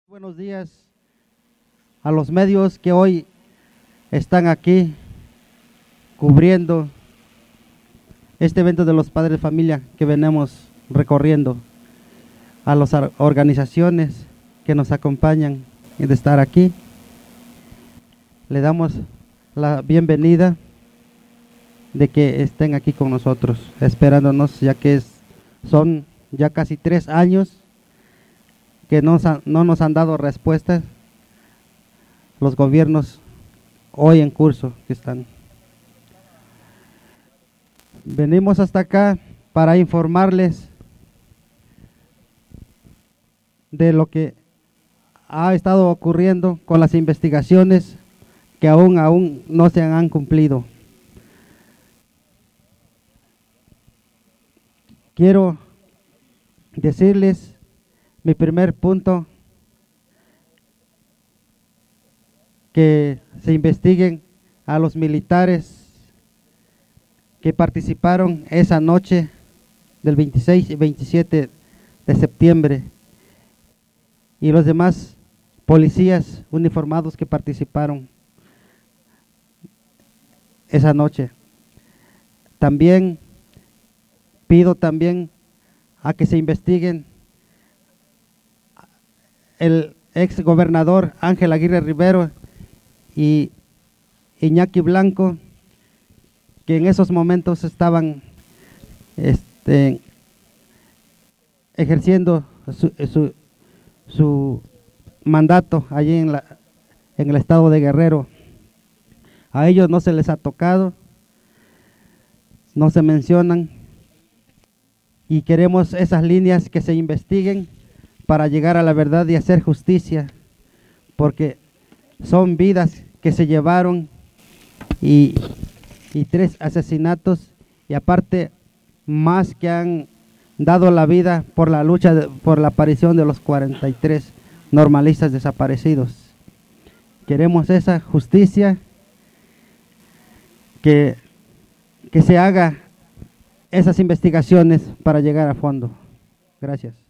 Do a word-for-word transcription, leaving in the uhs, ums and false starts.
Buenos días a los medios que hoy están aquí cubriendo este evento de los padres de familia que venimos recorriendo, a las organizaciones que nos acompañan de estar aquí. Le damos la bienvenida de que estén aquí con nosotros, esperándonos, ya que es, son ya casi tres años que no, no nos han dado respuestas los gobiernos hoy en curso que están. Venimos hasta acá para informarles de lo que ha estado ocurriendo con las investigaciones que aún, aún no se han cumplido. Quiero decirles mi primer punto, que se investiguen a los militares que participaron esa noche del veintiséis y veintisiete de septiembre y los demás policías uniformados que participaron esa noche. También pido también a que se investiguen el ex gobernador Ángel Aguirre Rivero y Iñaki Blanco, que en esos momentos estaban este, ejerciendo su, su, su mandato allí en, la, en el estado de Guerrero. A ellos no se les ha tocado, no se mencionan, y queremos esas líneas que se investiguen para llegar a la verdad y hacer justicia, porque son vidas que se llevaron y, y tres asesinatos, y aparte más que han dado la vida por la lucha, de, por la aparición de los cuarenta y tres normalistas desaparecidos. Queremos esa justicia, que, que se haga esas investigaciones para llegar a fondo. Gracias.